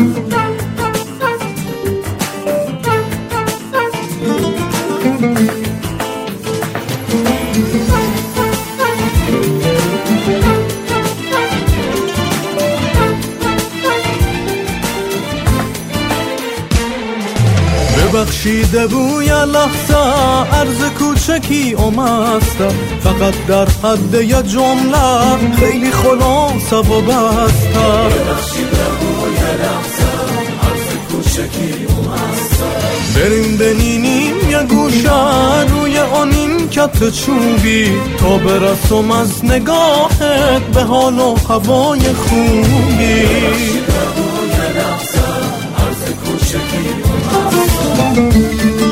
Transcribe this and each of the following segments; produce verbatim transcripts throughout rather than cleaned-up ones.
ببخشیده بوی لحظه عرض کوچکی اومستم، فقط در حد یه جمله خیلی خلاصه و بستم. ببخشیده بوی لحظه عرض کوچکی اومستم، بریم بنینیم یه گوشه روی آن این کت چوبی، تا برسم از نگاهت به حال و هوای خوبی. ببخشیده بوی لحظه عرض کوچکی اومستم.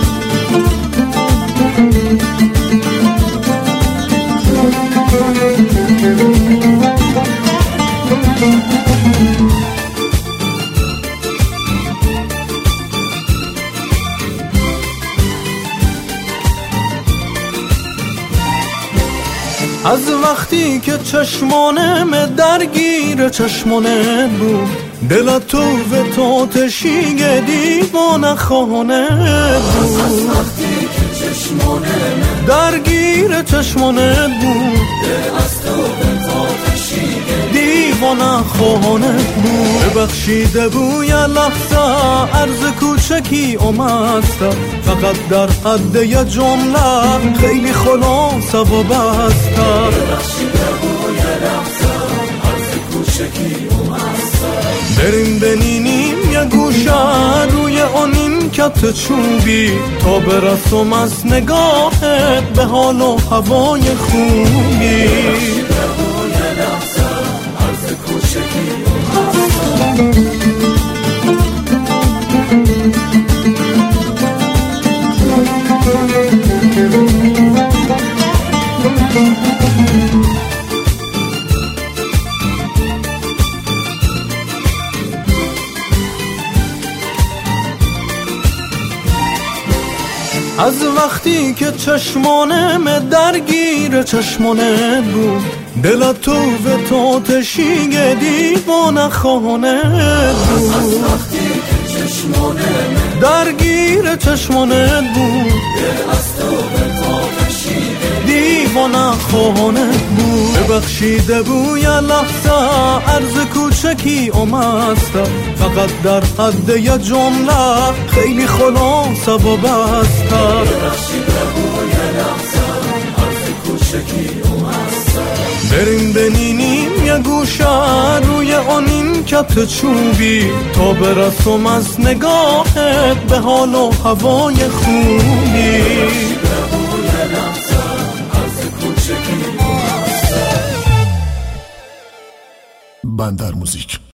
از وقتی که چشمانم درگیر چشمانت بود، دل تو و تو تشیگ دیوانه خانه بود. از وقتی که چشمانم درگیر چشمانت بود، دل از تو و تو تشیگ دیوانه خانه بود. ببخشیده بوی لحظه عرض کوچکی اومستم، فقط در حد یه جمله خیلی خلاصه و بستم. ببخشیده بوی لحظه عرض کوچکی اومستم، بریم بنینیم یه گوشه روی آن این کت چوبی، تا برسم از نگاهت به حال و هوای خوبی. ببخشیده بوی لحظه عرض کوچکی اومستم. از وقتی که چشمانم درگیر چشمانت بود، دل تو و تو تشیگ دیوانه خانه بود. از وقتی که چشمانم درگیر چشمانت بود، دل از تو و تو تشیگ دیوانه خانه بود. ببخشیده بوی لحظه عرض کوچکی اومستم، فقط در حد یه جمله خیلی خلاصه و بستم. ببخشیده بوی لحظه عرض کوچکی اومستم، بریم بنینیم یه گوشه روی آن این کت چوبی، تا برسم از نگاهت به حال و هوای خوبی. ببخشیده بوی لحظه عرض کوچکی اومستم. بندر موزیک.